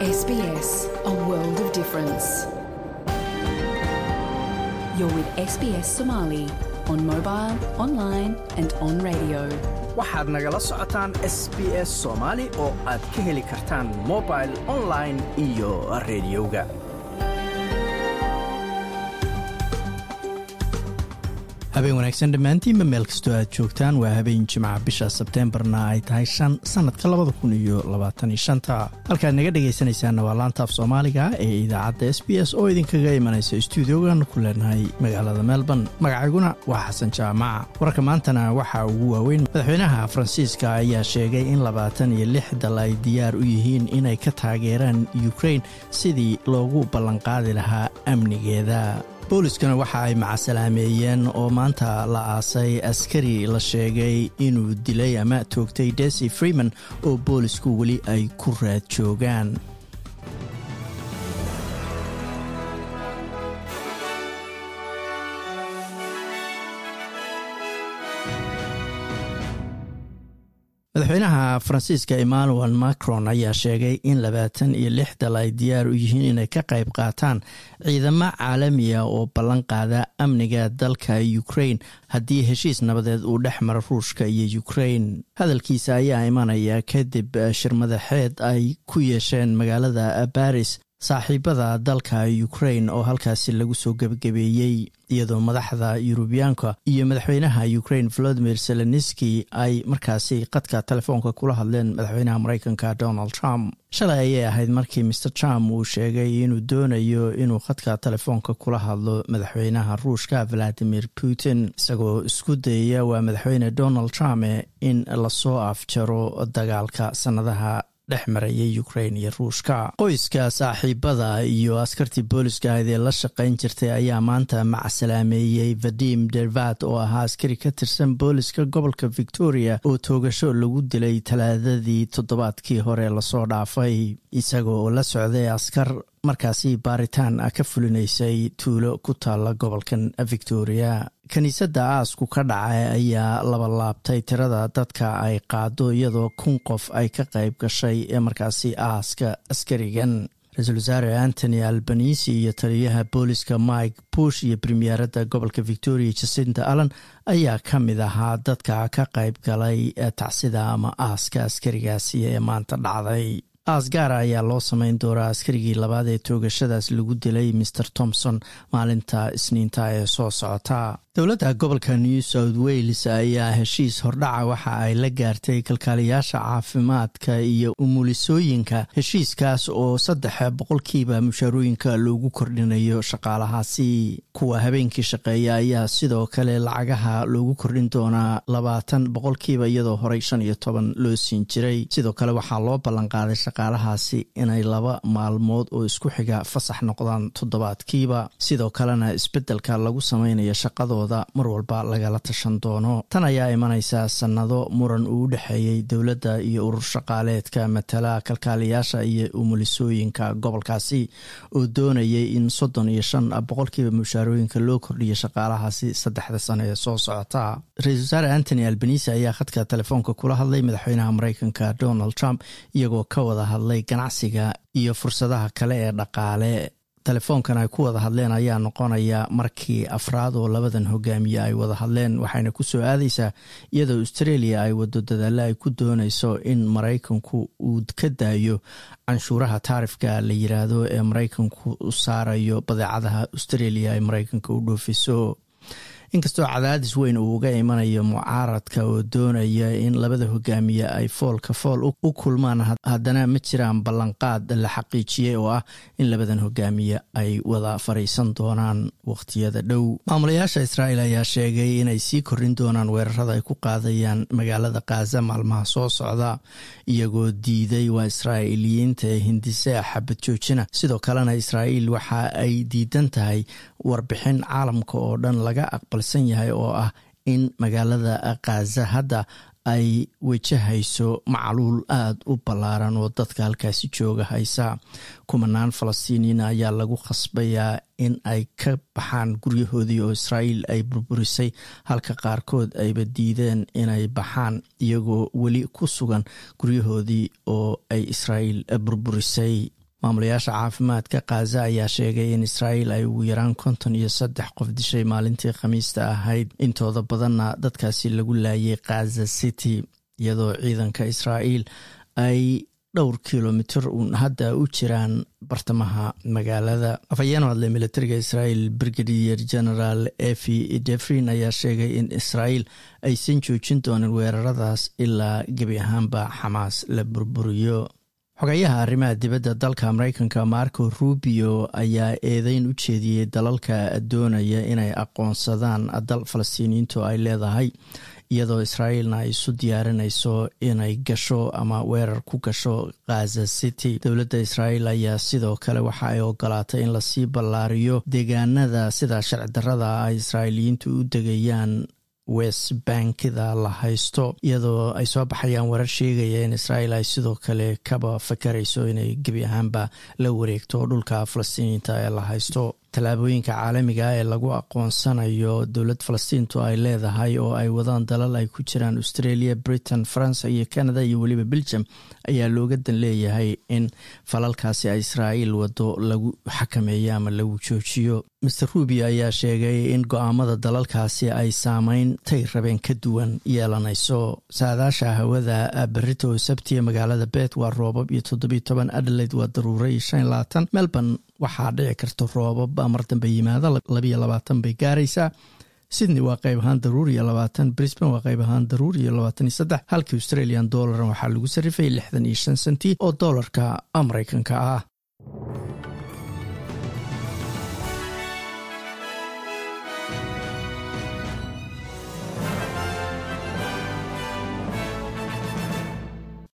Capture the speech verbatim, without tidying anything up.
S B S, a world of difference. You're with S B S Somali on mobile, online and on radio. waxaad nagala socotaan S B S Somali oo aad ka heli kartaan mobile, online iyo radioga. habeen wanaagsan dhammaantiinba meel kastoo aad joogtaan. waa habeen jimca bisha sebteembarna ay tahay shan sanadka labada kun iyo labaatan iyo shanta. halkaad naga dhegaysanaysaanna waa laantaaf soomaaliga ee idaacadda S B S oo idinkaga imanaysa stuudiogan ku leenahay magaalada Melbourne. magacayguna waa xasan jaamaca. wararka maantana waxaa ugu waaweyn madaxweynaha Faransiiska ayaa sheegay in labaatan iyo lix dal ay diyaar u yihiin inay ka taageeraan Ukraine sidii loogu ballanqaadi lahaa amnigeeda. booliskana waxa ay macasalaameeyeen oo maanta la aasay askari la sheegay inuu dilay ama toogtay Desi Freeman oo boolisku weli ay ku raad joogaan. madaxweynaha Faransiiska Emmanuel Macron ayaa sheegay in labaatan iyo lix dal ay diyaar u yihiin inay ka qayb qaataan ciidamo caalami ah oo ballan qaada amniga dalka Ukraine haddii heshiis nabadeed uu dhex maro Ruushka iyo Ukraine. hadalkiisa ayaa imanaya kadib shir madaxeed ay ku yeesheen magaalada Paris saaxiibada dalka Ukraine oo halkaasi lagu soo gabagabeeyay, iyadoo madaxda Yurubiyaanka iyo madaxweynaha Ukraine Volodymyr Zelensky ay markaasi qadka telefoonka kula hadleen madaxweynaha Mareykanka Donald Trump. shalay ayay ahayd markii mister Trump uu sheegay inuu doonayo inuu qadka telefoonka kula hadlo madaxweynaha Ruushka Vladimir Putin, isagoo isku dayaya waa madaxweyne Donald Trump in la soo afjaro dagaalka sanadaha dhex marayay Ukraine iyo Ruushka. qoyska saaxiibada iyo askartii booliska ee la shaqayn jirtay ayaa maanta macasalaameeyay Vadim Dervat oo ahaa askari ka tirsan booliska gobolka Victoria oo toogasho lagu dilay talaadadii toddobaadkii hore lasoo dhaafay, isagoo la socday askar markaasi baaritaan ka fulinaysay tuulo ku taala gobolkan Victoria. kaniisadda aasku ka dhacay ayaa laba laabtay tirada dadka ay qaado, iyadoo kun qof ay ka qayb gashay ee markaasi aaska askarigan. ra-iisul wasaare Anthony Albanese iyo taliyaha booliska Mike Bush iyo premierada gobolka Victoria Jacinta Allen ayaa ka mid ahaa dadka ka qayb galay tacsida ama aaska askarigaasi ee maanta dhacday. aas gaara ayaa loo samayn doonaa askarigii labaad ee toogashadaas lagu dilay mister Thompson maalinta Isniinta ee soo socota. dowladda gobolka New South Wales ayaa heshiis hordhaca waxa ay la gaartay kalkaaliyaasha caafimaadka iyo umulisooyinka, heshiiskaas oo saddex boqolkiiba mushaarooyinka loogu kordhinayo shaqaalahaasi. kuwa habeenkii shaqeeya ayaa sidoo kale lacagaha loogu kordhin doonaa labaatan boqolkiiba iyadoo horey shan iyo toban loo siin jiray. sidoo kale waxaa loo ballanqaaday shaqaalahaasi inay laba maalmood oo isku xiga fasax noqdaan toddobaadkiiba. sidoo kalena isbedelka lagu samaynayo shaqadooda mar walba lagala tashan doono. tan ayaa imanaysa sanado muran uu u dhexeeyey dowladda iyo urur shaqaaleedka matala kalkaaliyaasha iyo umulisooyinka gobolkaasi oo doonayay in soddon iyo shan boqolkiiba mushaarooyinka loo kordhiyo shaqaalahaasi saddexda sano ee soo socota. ra-iisul wasaare Anthony Albanese ayaa khadka telefoonka kula hadlay madaxweynaha Mareykanka Donald Trump, iyagoo ka wada hadlay ganacsiga iyo fursadaha kale ee dhaqaale. telefoonkan ay ku wada hadleen ayaa noqonaya markii afraad oo labadan hogaamiye ay wada hadleen, waxayna ku soo aadaysaa iyadoo Australia ay wado dadaalo ay ku doonayso in Mareykanku uu ka daayo canshuuraha taarifka la yiraahdo ee Mareykanku u saarayo badeecadaha Australia ay Mareykanka u dhoofiso. inkastoo cadaadis weyn uu uga imanayo mucaaradka oo doonaya in labada hogaamiye ay foolka fool u kulmaan, haddana ma jiraan ballanqaad la xaqiijiyey oo ah in labadan hogaamiye ay wada fariisan doonaan waqtiyada dhow. maamulayaasha Israa'iil ayaa sheegay inay sii kordhin doonaan weerarada ay ku qaadayaan magaalada Gaza maalmaha soo socda, iyagoo diiday waa Israa'iiliyiinta ee hindise xabad joojina. sidoo kalena Israa'iil waxa ay diidan tahay warbixin caalamka oo dhan laga aqbal yahay oo ah in magaalada Gaza hadda ay wajahayso macluul aad u ballaaran oo dadka halkaasi jooga haysa. kumanaan Falastiiniyiin ayaa lagu khasbayaa in ay ka baxaan guryahoodii oo Israa'iil ay burburisay, halka qaarkood ayba diideen inay baxaan iyagoo weli ku sugan guryahoodii oo ay Israa'iil burburisay. maamulayaasha caafimaadka Gaza ayaa sheegay in Israa'iil ay ugu yaraan konton iyo saddex qof dishay maalintii Khamiista ahayd, intooda badanna dadkaasi lagu laayay Gaza City, iyadoo ciidanka Israa'iil ay dhowr kilomitir uun hadda u jiraan bartamaha magaalada. Afhayeen u hadlay militariga Israa'iil Brigadier General Efi Defrin ayaa sheegay in Israa'iil aysan joojin doonin weeraradaas ilaa gebi ahaanba Xamaas la burburiyo. xogayaha arrimaha dibadda dalka Mareykanka Marco Rubio ayaa eedeyn u jeediyey dalalka doonaya inay aqoonsadaan dal Falastiiniyiintu ay leedahay, iyadoo Israa'iilna ay isu diyaarinayso inay gasho ama weerar ku gasho Gaza City. Dowladda Israa'iil ayaa sidoo kale waxa ay ogolaatay in lasii ballaariyo deegaanada sida sharci darrada ay Israa'iiliyiintu u degayaan West Bankida la haysto, iyadoo ay soo baxayaan warar sheegaya in Israa'iil ay sidoo kale kaba fakarayso inay gebi ahaanba la wareegto dhulka Falastiiniyiinta ee la haysto. tallaabooyinka caalamiga ee lagu aqoonsanayo dowlad Falastiintu ay leedahay oo ay wadaan dalal ay ku jiraan Australia, Britain, France iyo Canada iyo weliba Belgium ayaa looga dan leeyahay in falalkaasi ay Israa'iil wado lagu xakameeyo ama lagu joojiyo. Mister Rubio ayaa sheegay in go'aamada dalalkaasi ay saameyn tay rabeen ka duwan yeelanayso. saadaasha hawada berrito Sabti magaalada Perth waa roobab iyo toddoba iyo toban, Adelaide waa daruuro iyo shan iyo labaatan, Melbourne waxaa dhici karta roobab mar dambe yimaada laba iyo labaatan bay gaaraysaa, Sydney waa qayb ahaan daruur iyo labaatan, Brisbane waa qayb ahaan daruur iyo labaatan iyo saddex, halka Australian dollar waxaa lagu sarifay lixdan iyo shan senti oo doolarka Mareykanka ah.